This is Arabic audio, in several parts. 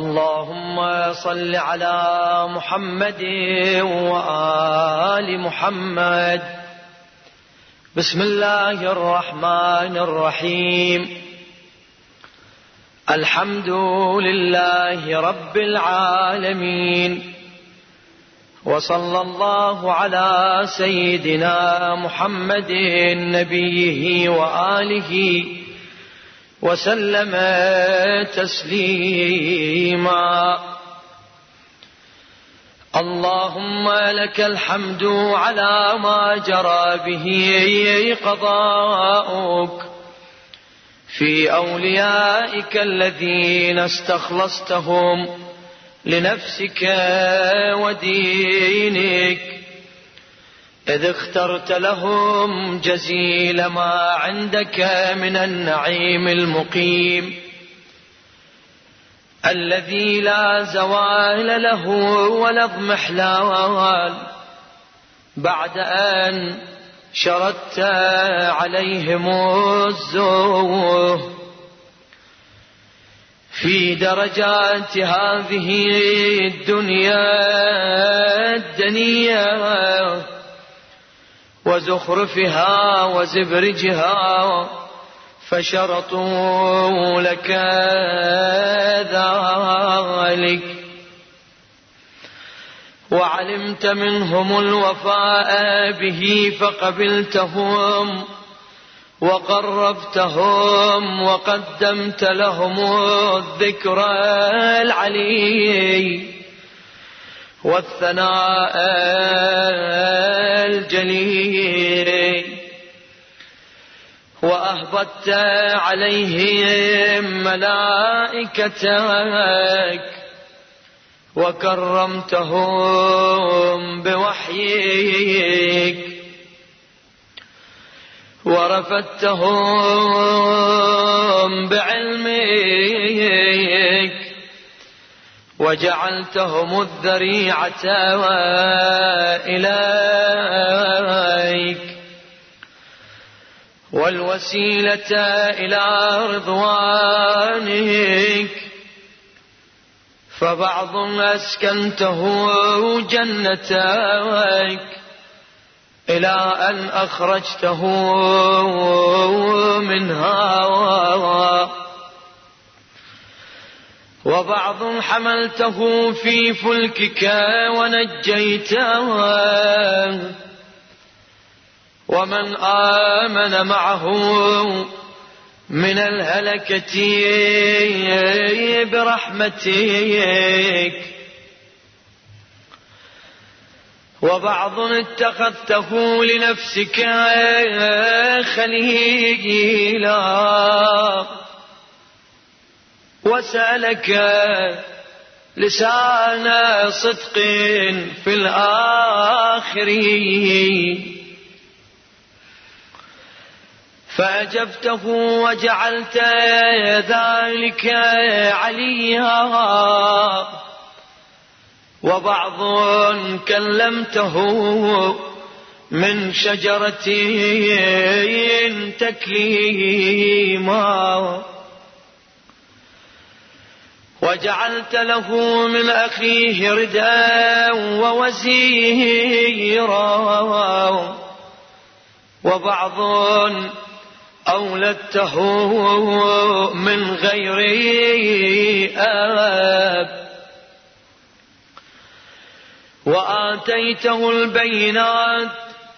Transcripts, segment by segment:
اللهم صل على محمد وآل محمد. بسم الله الرحمن الرحيم. الحمد لله رب العالمين، وصلى الله على سيدنا محمد نبيه وآله وسلم تسليما. اللهم لك الحمد على ما جرى به قضاؤك في أوليائك الذين استخلصتهم لنفسك ودينك، إذ اخترت لهم جزيل ما عندك من النعيم المقيم الذي لا زوال له ولا اضمحلال، بعد أن شردت عليهم الزوه في درجات هذه الدنيا الدنيا وزخرفها وزبرجها، فشرطوا لك ذلك، وعلمت منهم الوفاء به فقبلتهم وقربتهم وقدمت لهم الذكر العلي والثناء الجليل، وأهبطت عليهم ملائكتك وكرمتهم بوحيك ورفدتهم بعلمك وجعلتهم الذريعة إليك والوسيلة إلى رضوانك، فبعض أسكنته جنتك إلى أن أخرجته منها، وبعض حملته في فلكك ونجيته، ومن آمن معه من الهلكة برحمتك، وبعض اتخذته لنفسك خليلا وسألك لسان صدق في الآخرين، فأجبته وجعلت ذلك عليها، وبعض كلمته من شجرة تكليما، وجعلت له من أخيه ردا ووزيرا، وبعض أولدته من غير آب، وآتيته البينات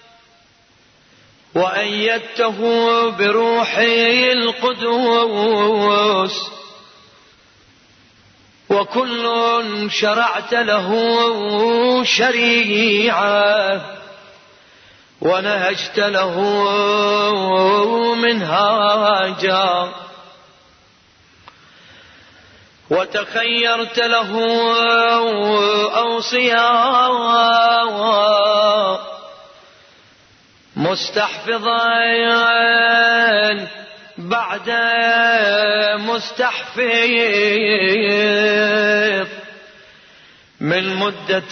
وأيدته بروح القدوس، وكل شرعت له شريعة ونهجت له منهاجا، وتخيرت له أوصياء مستحفظا بعد مستحفظ من مدة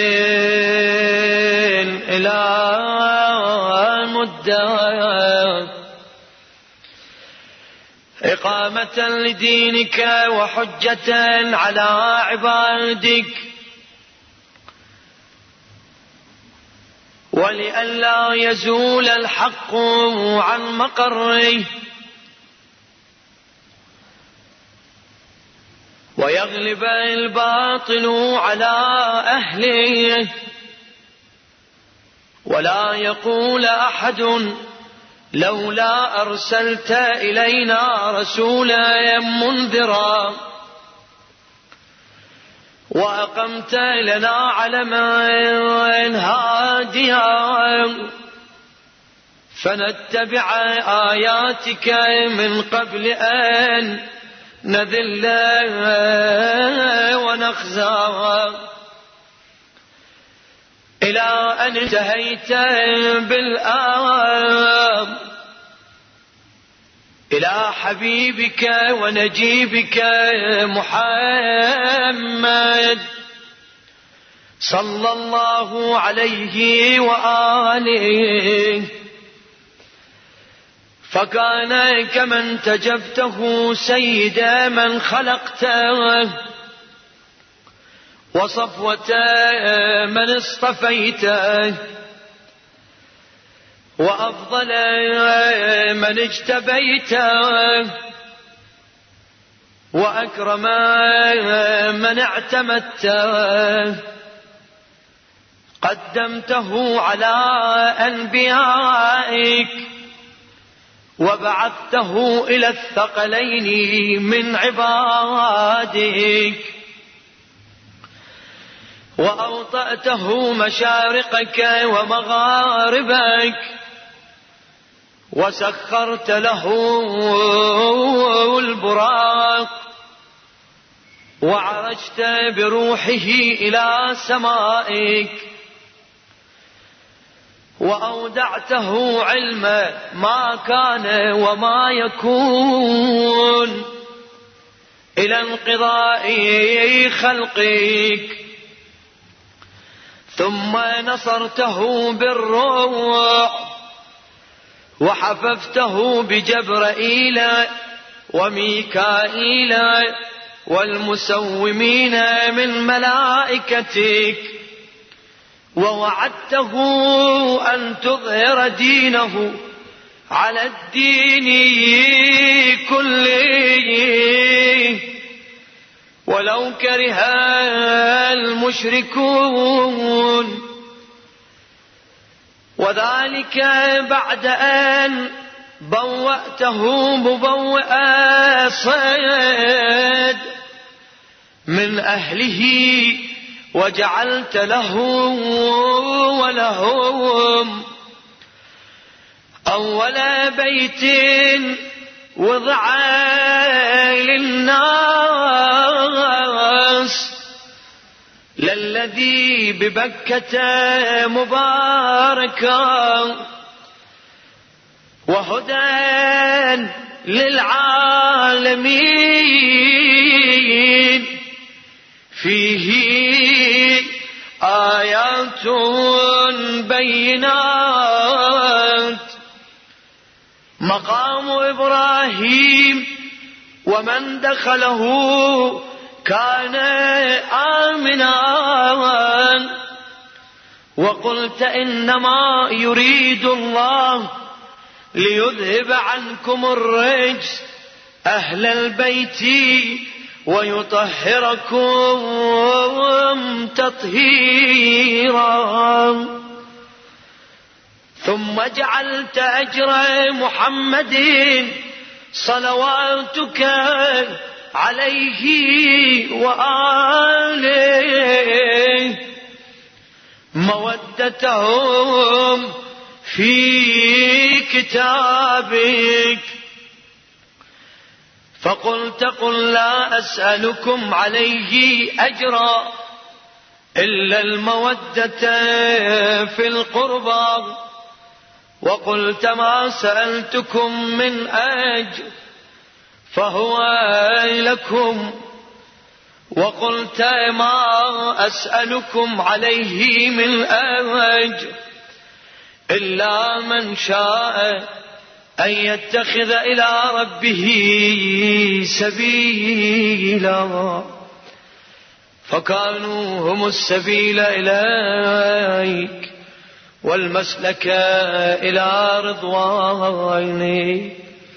إلى مدة، إقامة لدينك وحجة على عبادك، ولئلا يزول الحق عن مقره ويغلب الباطل على أهله، ولا يقول أحد لولا أرسلت إلينا رسولا منذرا وأقمت لنا علما هاديا فنتبع آياتك من قبل أن نذل ونخزى، إلى أن انتهيت بالآيات إلى حبيبك ونجيبك محمد صلى الله عليه وآله، فكان كمن تجبته سيد من خلقته وصفوة من اصطفيته وأفضل من اجتبيته وأكرم من اعتمدته، قدمته على أنبيائك وبعثته إلى الثقلين من عبادك، وأوطأته مشارقك ومغاربك، وسخرت له البراق، وعرجت بروحه إلى سمائك، وأودعته علم ما كان وما يكون إلى انقضاء خلقك، ثم نصرته بالروح وحففته بجبرائيل وميكائيل والمسومين من ملائكتك، ووعدته أن تظهر دينه على الدين كله ولو كره المشركون، وذلك بعد أن بوأته مبوء صيد من أهله، وجعلت له ولهم أول بيت وضع للناس للذي ببكة مباركا وهدى للعالمين، فيه آيات بينات مقام إبراهيم ومن دخله كان آمنا، وقلت إنما يريد الله ليذهب عنكم الرجس أهل البيت ويطهركم تطهيرا، ثم جعلت أجر محمد صلواتك عليه وآله مودتهم في كتابك، فقلت قل لا أسألكم عليه أجرا إلا المودة في القربى، وقلت ما سألتكم من أجر فهو لكم، وقلت ما أسألكم عليه من أجر إلا من شاء أن يتخذ إلى ربه سبيلا، فكانوا هم السبيل إليك والمسلك إلى رضوانك.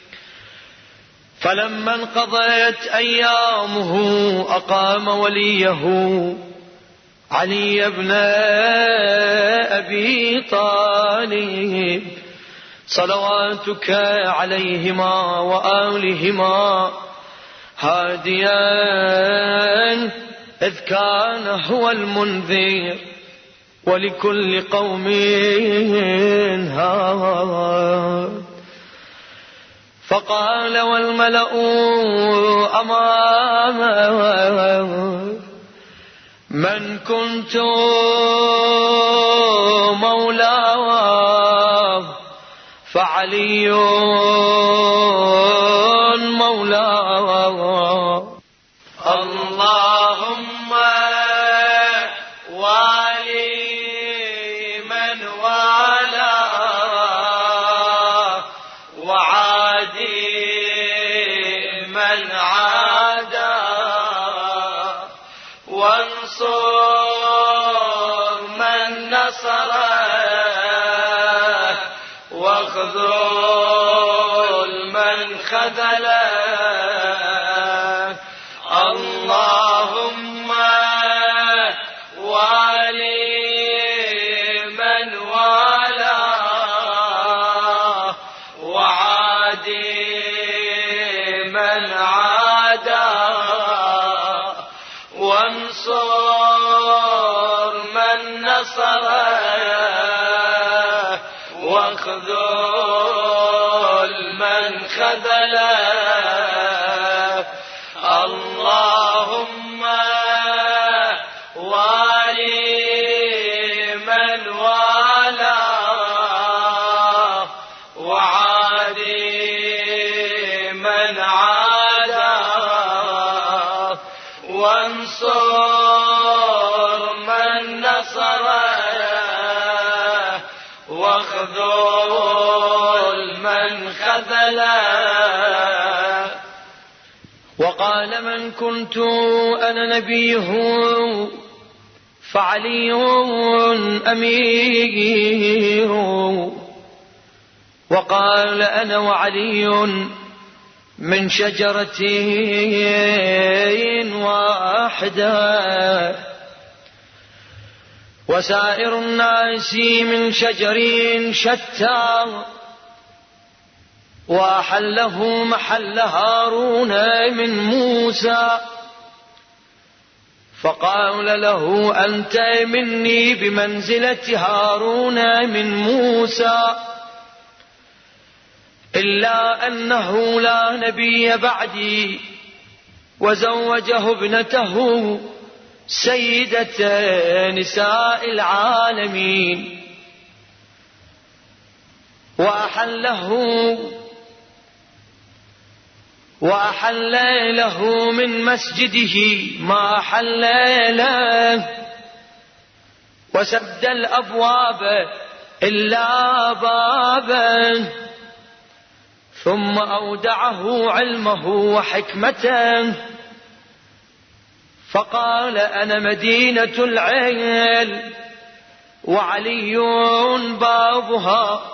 فلما انقضت أيامه أقام وليه علي بن أبي طالب صلواتك عليهما وآلهما هاديا، إذ كان هو المنذر ولكل قوم هاد. فقال والملأ أمامه من كنت مولاه فعلي مولاه. اللهم والي من والاه وعادي من عاداه، وانصر من نصره واخذل من خذله. اللهم والي من والاه وعادي من عاداه، وانصر من نصره واخذل من خذله. اللهم والي من والاه وعادي من عاداه، وانصر من نصره واخذل من خذله. وقال من كنت أنا نبيه فعلي أمير، وقال أنا وعلي من شجرة واحدة، وسائر الناس من شجر شتى، وأحله محل هارون من موسى. فقال له أنت مني بمنزلة هارون من موسى، إلا أنه لا نبي بعدي، وزوجه ابنته سيدة نساء العالمين، وأحل له من مسجده ما أحل له، وسد الأبواب إلا بابا، ثم أودعه علمه وحكمته. فقال أنا مدينة العلم وعلي بابها،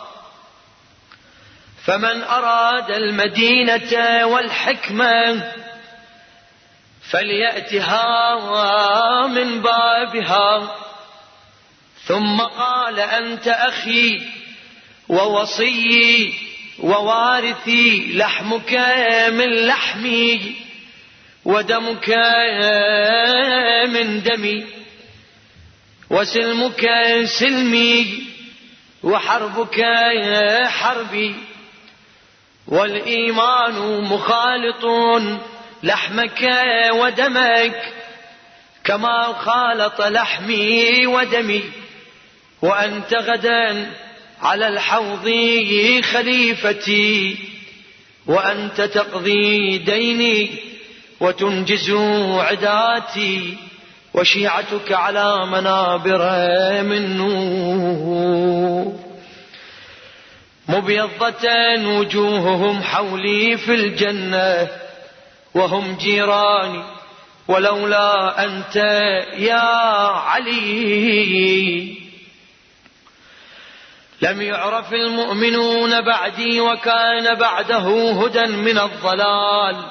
فمن أراد المدينة والحكمة فليأتها من بابها. ثم قال أنت أخي ووصيي ووارثي، لحمك من لحمي ودمك من دمي، وسلمك سلمي وحربك حربي، والإيمان مخالط لحمك ودمك كما خالط لحمي ودمي، وأنت غدا على الحوض خليفتي، وأنت تقضي ديني وتنجز عداتي، وشيعتك على منابر من نور. مبيضة وجوههم حولي في الجنة وهم جيراني ولولا أنت يا علي لم يعرف المؤمنون بعدي وكان بعده هدى من الضلال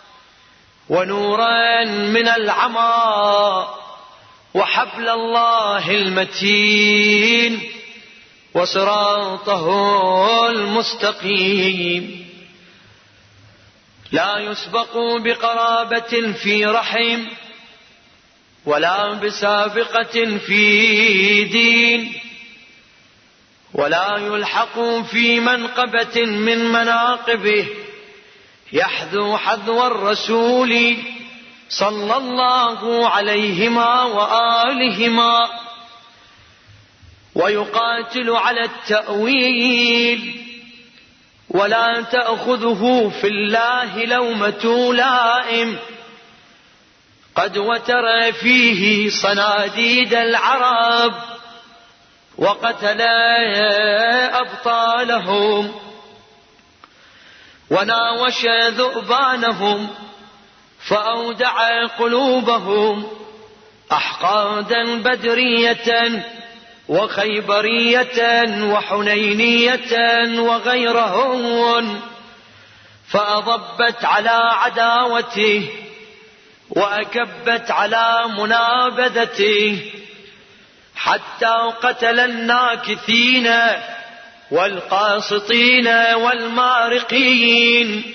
ونورا من العمى وحبل الله المتين وصراطه المستقيم لا يسبق بقرابة في رحم ولا بسابقة في دين ولا يلحق في منقبة من مناقبه يحذو حذو الرسول صلى الله عليهما وآلهما ويقاتل على التأويل ولا تأخذه في الله لومة لائم قد وتر فيه صناديد العرب وقتل أبطالهم وناوش ذؤبانهم فأودع قلوبهم أحقادا بدرية وخيبرية وحنينية وغيرهن فأضبت على عداوته وأكبت على منابذته حتى قتل الناكثين والقاسطين والمارقين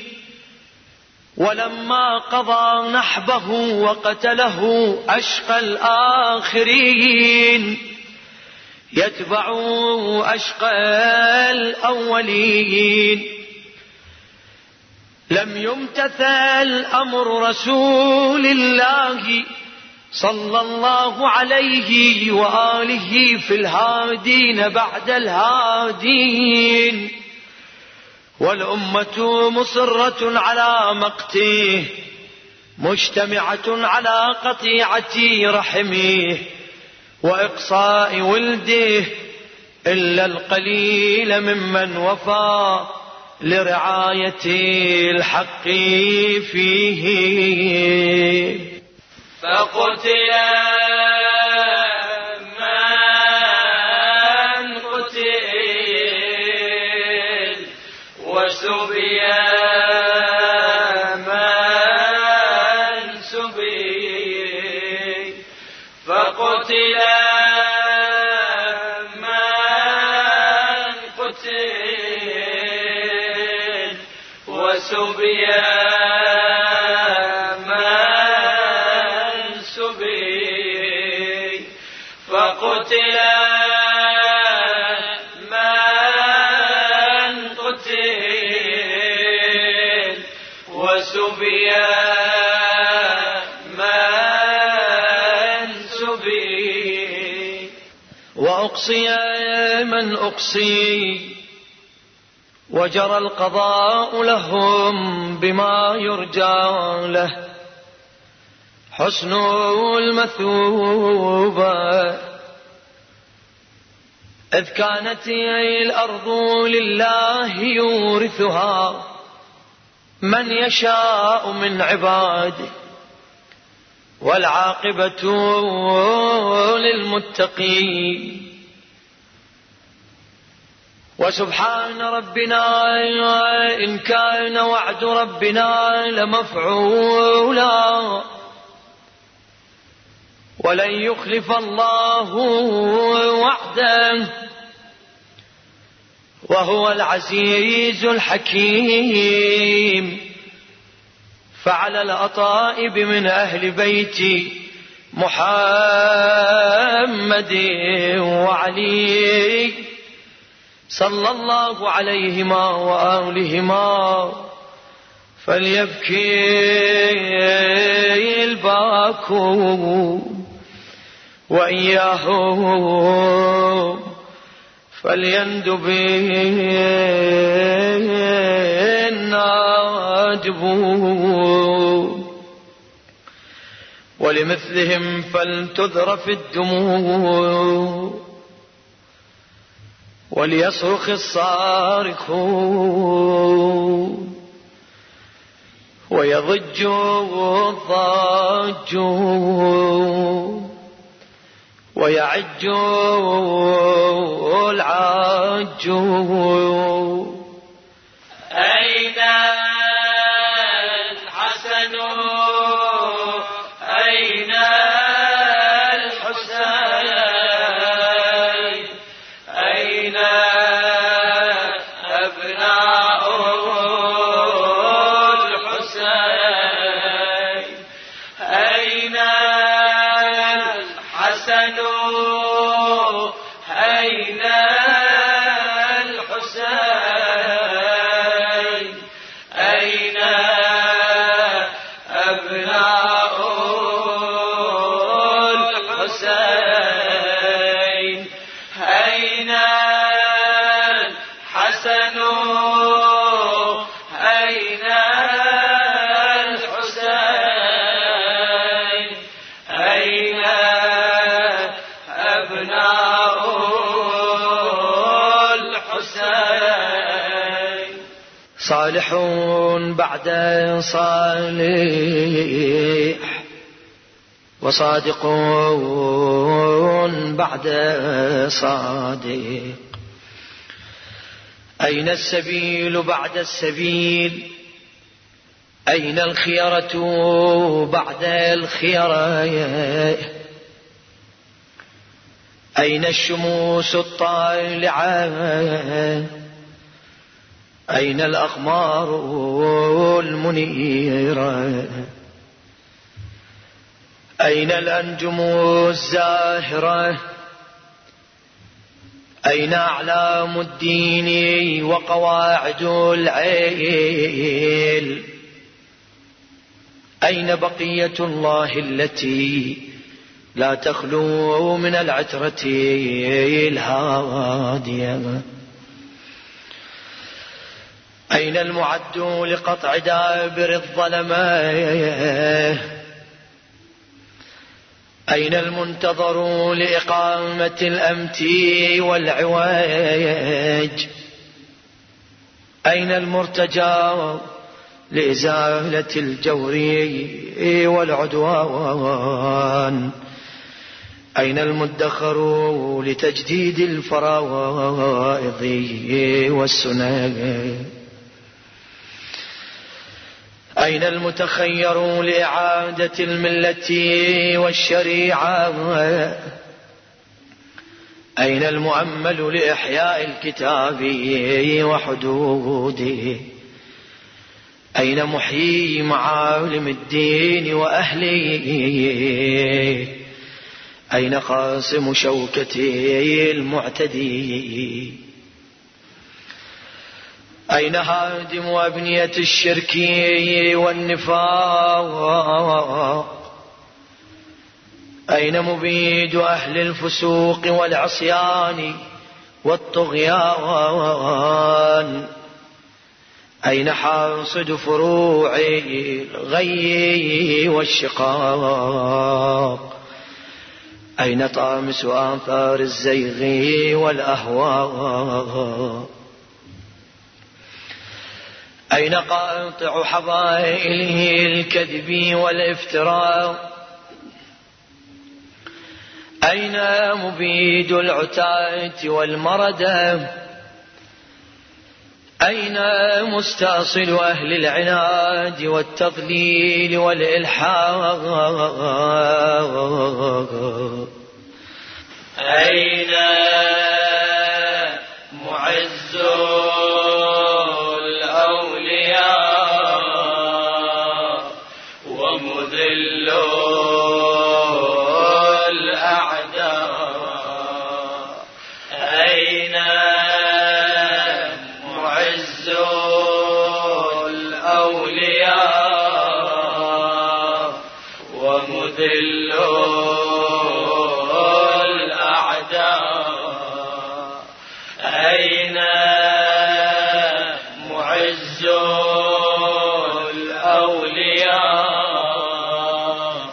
ولما قضى نحبه وقتله أشقى الآخرين يتبع أشقى الأولين لم يمتثل أمر رسول الله صلى الله عليه وآله في الهادين بعد الهادين والأمة مصرة على مقته مجتمعة على قطيعة رحمه وإقصاء ولده إلا القليل ممن وفى لرعاية الحق فيه فقتل من قتل وسبي من سبي فقتل من قتل وسبي فقتل من قتل وسبي من سبي وأقصي من أقصي وجرى القضاء لهم بما يرجى له حسن المثوبة إذ كانت الأرض لله يورثها من يشاء من عباده والعاقبة للمتقين وسبحان ربنا إن كان وعد ربنا لمفعولا ولن يخلف الله وعده وهو العزيز الحكيم فعلى الأطائب من أهل بيت محمد وعلي صلى الله عليهما وآلهما فليبكي الباكو وإياهم فليندب النادب ولمثلهم فلتذرف الدموع وليصرخ الصارخون ويضج الضاجون ويعج العاجون. أين الحسن أين الحسين أين أبناء الحسين أين الحسن أين الحسين أين أبناء الحسين أين الحسن أين الحسين أين أبناء الحسين. صالح بعد صالح وصادق بعد صادق. أين السبيل بعد السبيل أين الخيرة بعد الخيرة أين الشموس الطالعة أين الأقمار المنيرة أين الأنجم الزاهرة أين أعلام الدين وقواعد العيل أين بقية الله التي لا تخلو من العترة الهادية أين المعد لقطع دابر الظلماء أين المنتظر لإقامة الأمت والعواج أين المرتجى لإزالة الجور والعدوان أين المدخر لتجديد الفرائض والسنن أين المتخير لإعادة الملة والشريعة أين المؤمل لإحياء الكتاب وحدوده أين محيي معالم الدين وأهله أين قاسم شوكته المعتدي أين هادم أبنية الشرك والنفاق أين مبيد أهل الفسوق والعصيان والطغيان أين حاصد فروع الغي والشقاق أين طامس آثار الزيغ والأهواء أين قاطع حضائله الكذب والافتراء أين مبيد العتاة والمردة أين مستأصل أهل العناد والتضليل والإلحاد أين معز الأولياء ومذل الأعداء أين معز الأولياء ومذل الأعداء أين معز الأولياء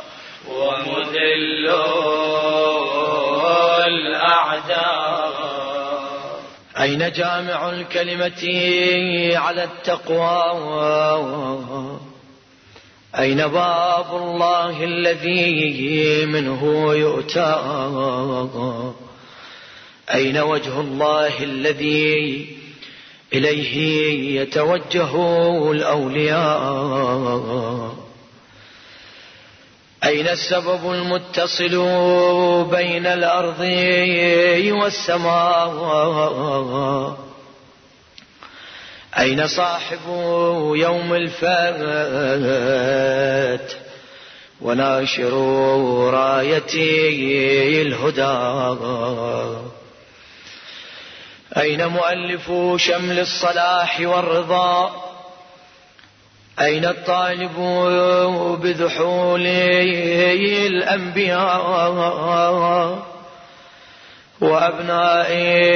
ومذل الأعداء أين جامع الكلمة على التقوى؟ أين باب الله الذي منه يؤتى؟ أين وجه الله الذي إليه يتوجه الأولياء؟ أين السبب المتصل بين الأرض والسماء؟ أين صاحب يوم الفات وناشر راية الهدى؟ أين مؤلف شمل الصلاح والرضا؟ أين الطالب بذحول الأنبياء وأبناء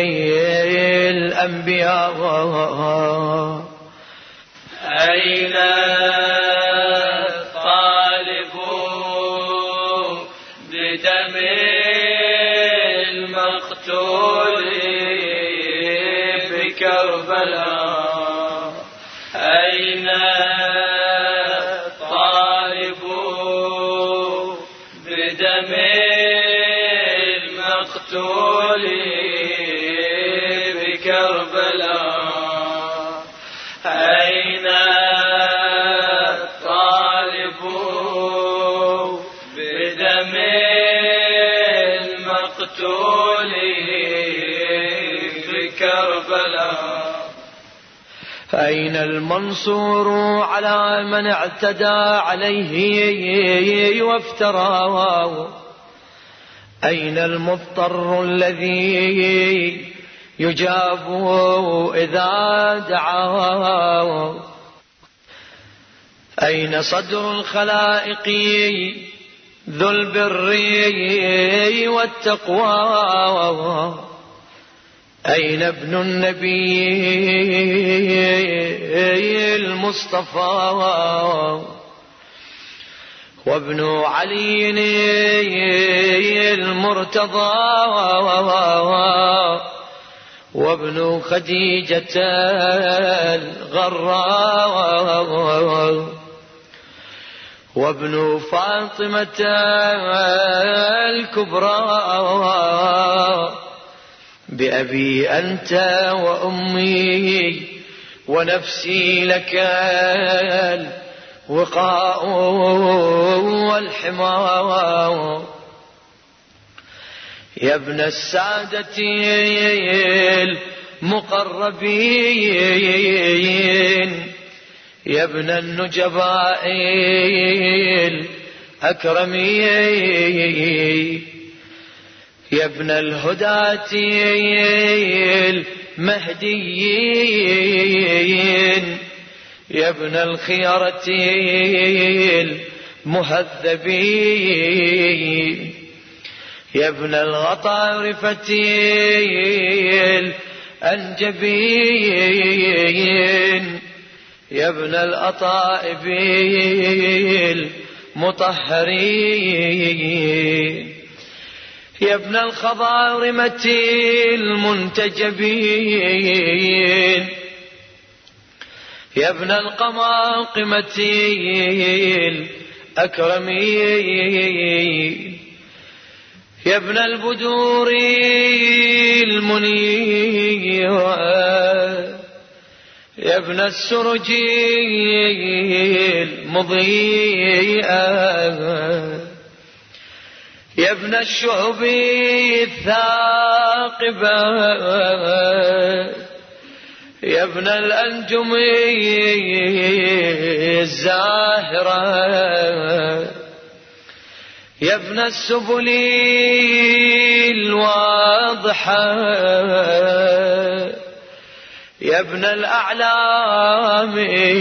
الأنبياء؟ أين الطالب بدم المقتول بكربلاء؟ أين الطالب بدم المقتول بكربلاء؟ أين الطالب بدم المقتول بكربلاء؟ أين المنصور على من اعتدى عليه وافترى؟ أين المضطر الذي يجاب إذا دعا؟ أين صدر الخلائق ذو البر والتقوى؟ أين ابن النبي المصطفى وابن علي المرتضى وابن خديجة الغراء وابن فاطمة الكبرى بأبي أنت وأمي ونفسي لك الوقاء والحماء؟ يا ابن السادة المقربين يا ابن النجباء الأكرمين يا ابن الهداة المهديين يا ابن الخيرة المهذبين يا ابن الغطارفة الأنجبين يا ابن الأطائب المطهرين يا ابن الخضارمة المنتجبين يا ابن القماقمة الأكرمين يا ابن البدور المنيرة يا ابن السرج المضيئة يا ابن الشعب الثاقبة يا ابن الأنجم الزاهرة يا ابن السبل الواضحة يا ابن الأعلام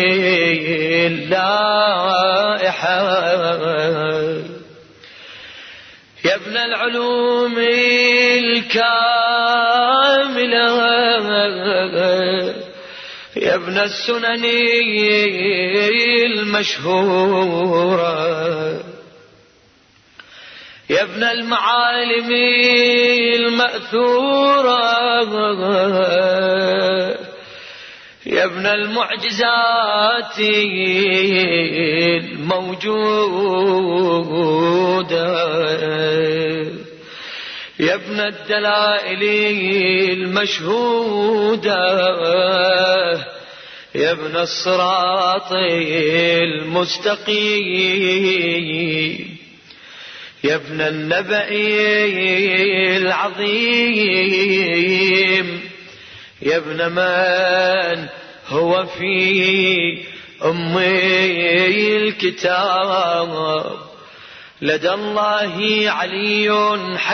اللائحة يا ابن العلوم الكاملة يا ابن السنن المشهورة يا ابن المعالم المأثورة، يا ابن المعجزات الموجودة، يا ابن الدلائل المشهودة، يا ابن الصراط المستقيم، يا ابن النبأ العظيم، يا ابن من هو في أمي الكتاب، لدى الله علي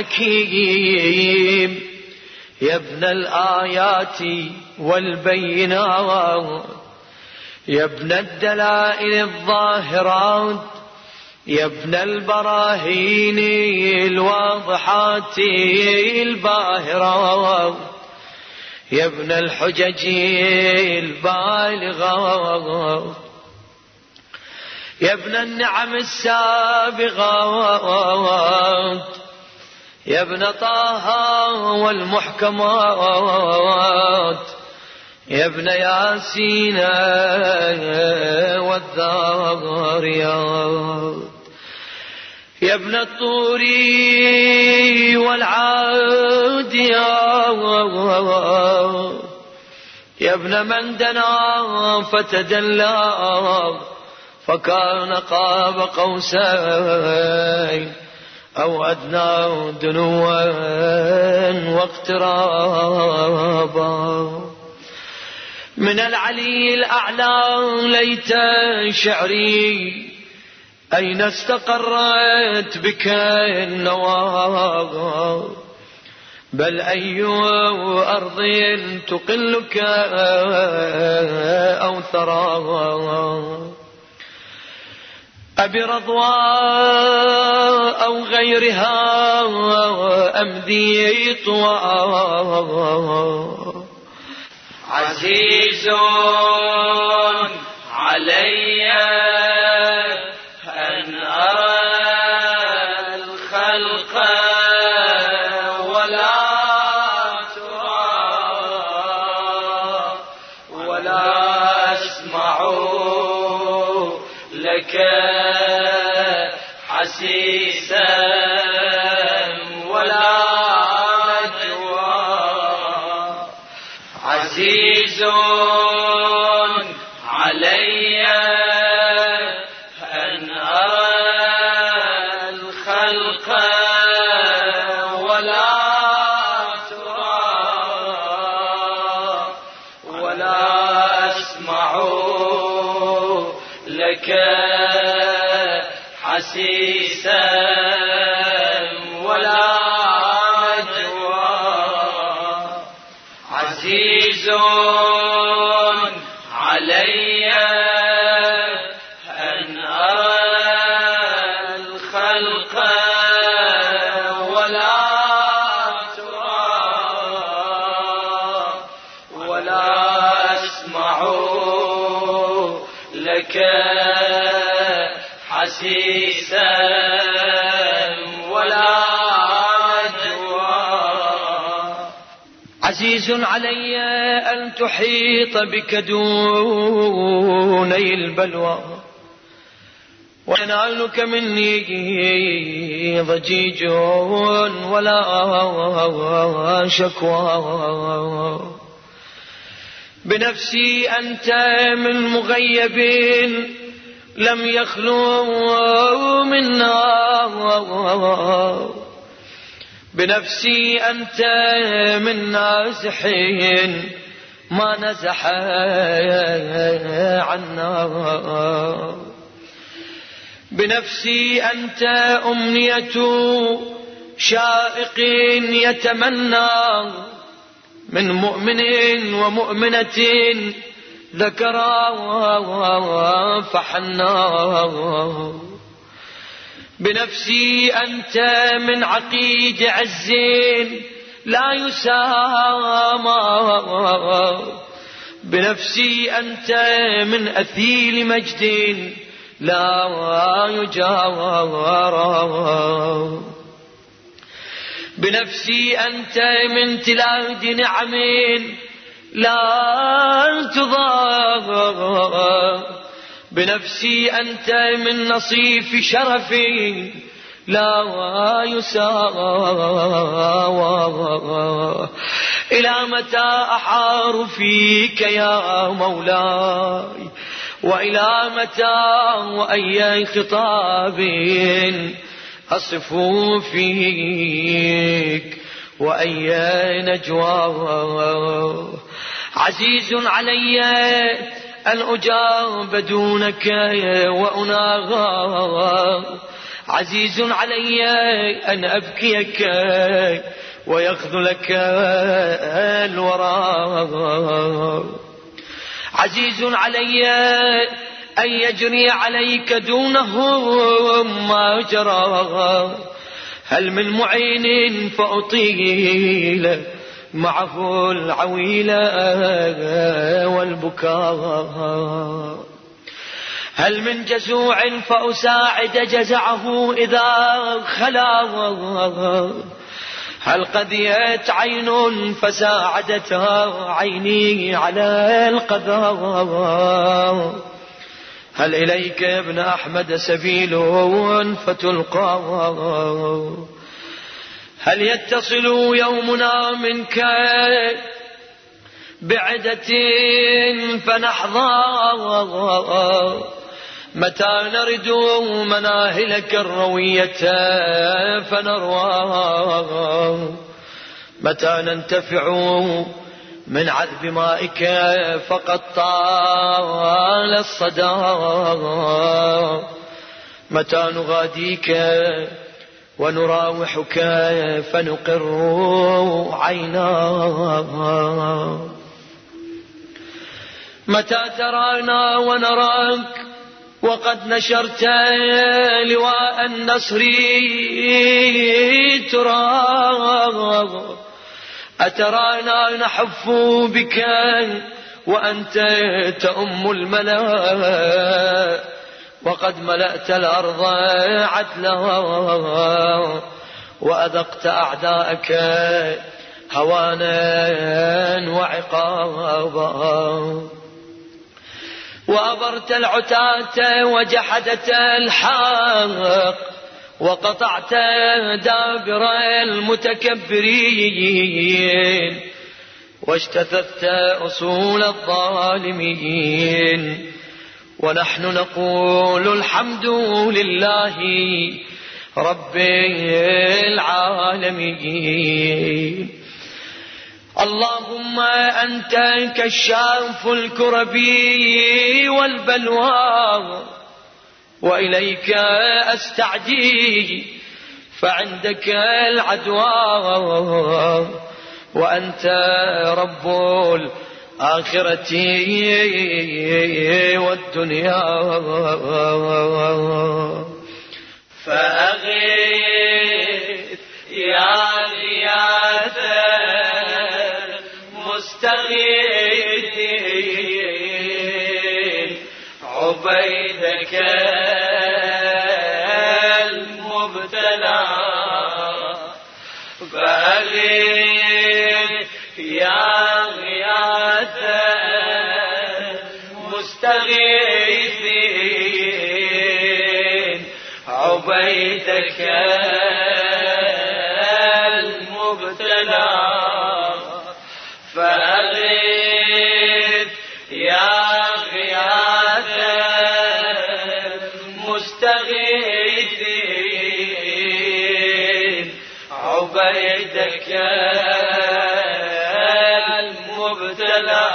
حكيم، يا ابن الآيات والبينات، يا ابن الدلائل الظاهرات، يا ابن البراهين الواضحات الباهرات، يا ابن الحجج البالغات، يا ابن النعم السابغات، يا ابن طه والمحكمات، يا ابن ياسين والذاريات، يا ابن الطور والعاديات، يا ابن من دنا فتدلى فكان قاب قوسين أو أدنى دنوا واقترابا، من العلي الأعلى ليت شعري أين استقرت بك النوى، بل أي أرض تقلك أو ثرى، أبي رضوى أو غيرها أم ذي طوى، عزيز علي أن أرى الخلق ولا ترى، ولا أسمع لك حسيسا ولا جوا، عزيز علي أن أرى الخلق ولا ترى، ولا أسمع لك حسيسا ولا جوا، عزيز علي أن أرى الخلق ولا ترى، ولا أسمع لك حسيسا ولا جوا، عزيز علي أن تحيط بك دوني البلوى، وينالك مني ضجيج ولا شكوى، بنفسي أنت من مغيب لم يخلو منا، بنفسي أنت من نازح ما نزح عنا، بنفسي أنت أمنية شائق يتمنى من مؤمن ومؤمنة ذكرا فحنا، بنفسي أنت من عقيد عز لا يسامى، بنفسي أنت من أثيل مجد لا يجاور، بنفسي أنت من تلاد نعم لا تضار، بنفسي أنت من نصيف شرفي لا يساوى. إلى متى أحار فيك يا مولاي، وإلى متى وأي خطاب أصف فيك وأي نجوى. عزيز علي أن أجاب دونك وأناغى، عزيز علي أن أبكيك ويخذلك الورى، عزيز علي أن يجري عليك دونهم ما جرى. هل من معين فأطيل معه العويل والبكاء؟ هل من جزوع فأساعد جزعه إذا خلا؟ هل قضيت عين فساعدتها عيني على القضاء؟ هل إليك يا ابن أحمد سبيل فتلقى؟ هل يتصل يومنا منك بعدة فنحظى؟ متى نرد مناهلك الروية فنروى؟ متى ننتفع من عذب مائك فقد طال الصدى؟ متى نغاديك ونراوحك فنقر عينا؟ متى ترانا ونراك وقد نشرت لواء النصر ترى؟ أترانا نحف بك وأنت تأم الملا، وقد ملأت الأرض عدلا وأذقت أعداءك هوانا وعقابا، وأبرت العتاة وجحدت الحق، وقطعت دابر المتكبرين، واجتثثت أصول الظالمين. ونحن نقول الحمد لله رب العالمين. اللهم أنت كشاف الكرب والبلوى، وإليك أستعدي فعندك العدوى، وأنت رب الآخرة والدنيا. فأغيث يا غياث المستغيثين عبيدك المبتلى. فأغيث يا غياث المستغيثين عبيدك المبتلى. فأغيث يا غياث المستغيثين عبيدك المبتلى.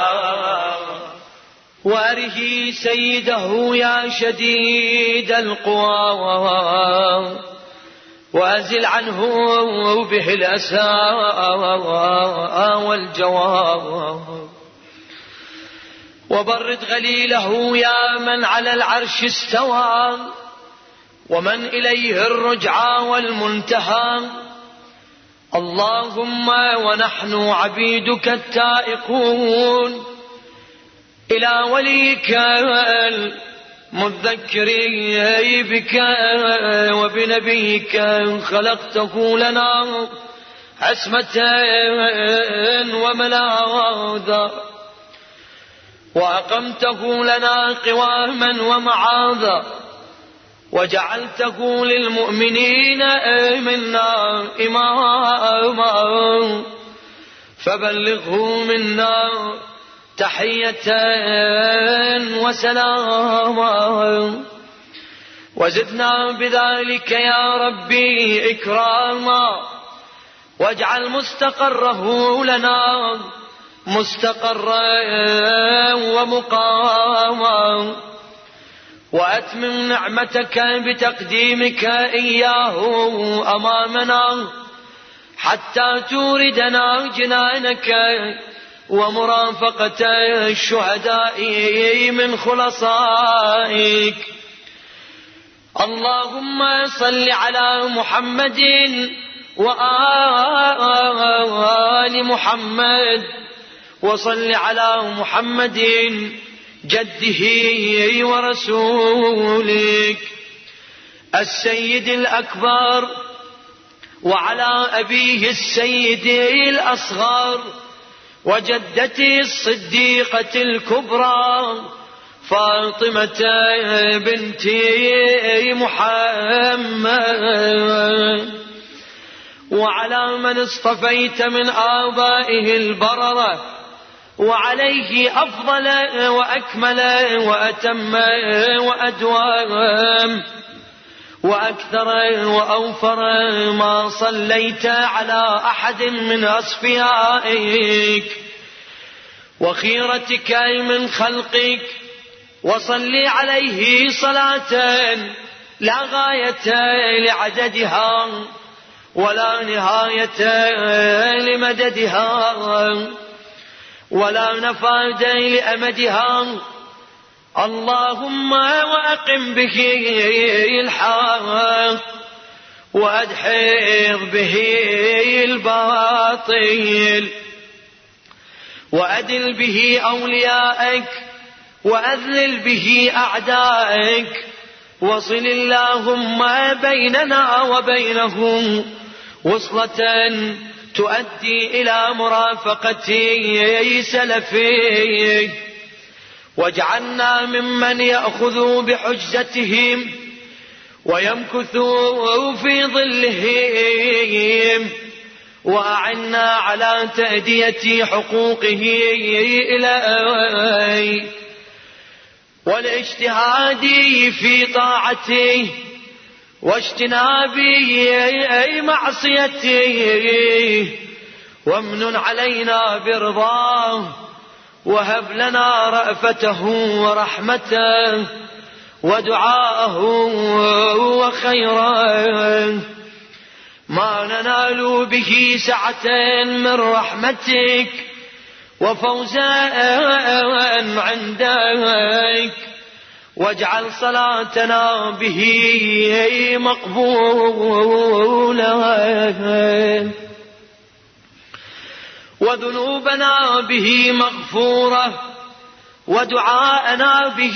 وأره سيده يا شديد القوى، وأزل عنه به الأسى والجوى، وبرد غليله يا من على العرش استوى، ومن إليه الرجعى والمنتهى. اللهم ونحن عبيدك التائقون إلى وليك المذكر بك وبنبيك خلقته لنا عصمة وملاذا، وأقمته لنا قواما ومعاذا، وجعلته للمؤمنين منا إماما، فبلغه منا تحية وسلاما، وزدنا بذلك يا ربي إكراما، واجعل مستقره لنا مستقرا ومقاما، وأتمم نعمتك بتقديمك إياه أمامنا حتى توردنا جنانك ومرافقة الشهداء من خلصائك. اللهم صل على محمد وآل محمد، وصل على محمد جده ورسولك السيد الأكبر، وعلى أبيه السيد الأصغر، وجدته الصديقة الكبرى فاطمة بنت محمد، وعلى من اصطفيت من آبائه البررة، وعليه أفضل وأكمل وأتم وأدوم وأكثر وأوفر ما صليت على أحد من أصفيائك وخيرتك من خلقك، وصل عليه صلاة لا غاية لعددها ولا نهاية لمددها ولا نفاد لأمدها. اللهم وأقم به الحق، وأدحض به الباطل، وأدل به أوليائك، وأذلل به أعدائك، وصل اللهم بيننا وبينهم وصلة تؤدي إلى مرافقة سلفك، واجعلنا ممن يأخذوا بحجزتهم ويمكثوا في ظلهم، وأعنا على تأدية حقوقه إليه والاجتهاد في طاعته واجتناب معصيته، وامنن علينا برضاه، وهب لنا رأفته ورحمته ودعاءه وخيره، ما ننال به سعة من رحمتك وفوزا عندك، واجعل صلاتنا به مقبولة، وذنوبنا به مغفورة، ودعاءنا به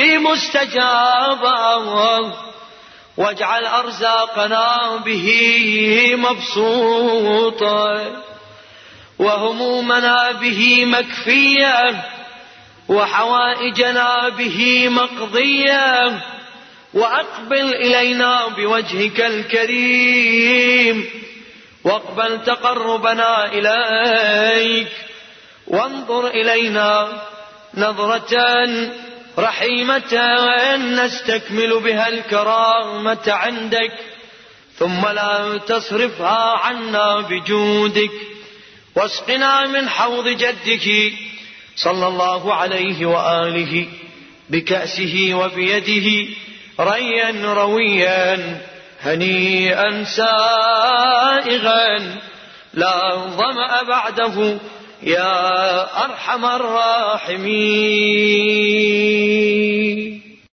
مستجابا، واجعل أرزاقنا به مبسوطة، وهمومنا به مكفية، وحوائجنا به مقضية، وأقبل إلينا بوجهك الكريم، واقبل تقربنا إليك، وانظر إلينا نظرة رحيمة نستكمل بها الكرامة عندك، ثم لا تصرفها عنا بجودك، واسقنا من حوض جدك صلى الله عليه وآله بكأسه وبيده ريا رويا هنيئا سائغا لا ظمأ بعده يا أرحم الراحمين.